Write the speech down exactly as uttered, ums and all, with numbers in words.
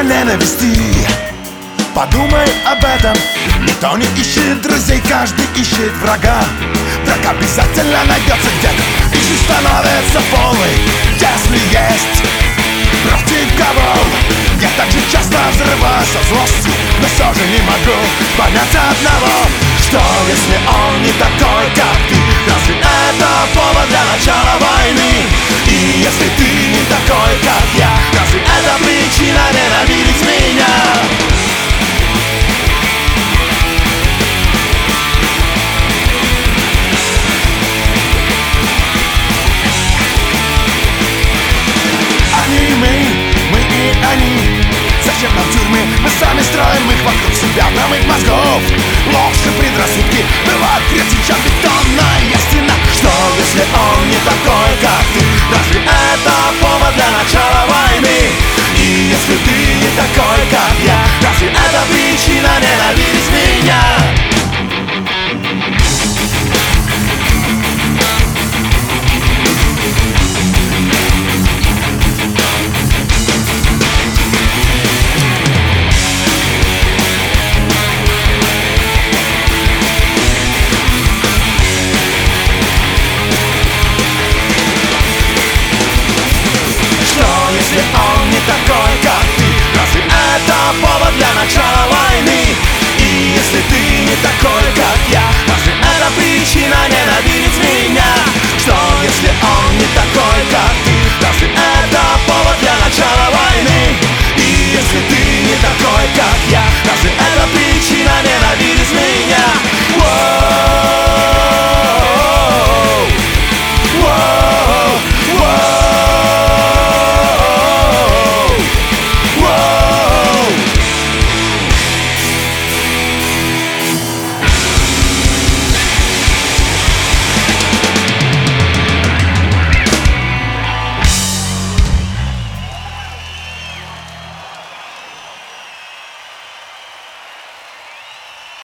ненависти. Подумай об этом. Никто не ищет друзей, каждый ищет врага. Враг обязательно найдется где-то, и жизнь становится полной, если есть против кого. Я так же часто взрываюсь от злости, но все же не могу понять одного: что если он не такой, как ты? Разве это повод для начала войны? И если ты не такой, как я, разве это причина ненавидеть меня? Зачем нам тюрьмы? Мы сами строим их вокруг себя, промыть мозгов. Ложь и предрассудки бывают прежде, чем бетонная стена. Что если он не такой, как ты? Разве это повод для начала войны? И если ты не такой, как я, разве это причина ненавидеть меня?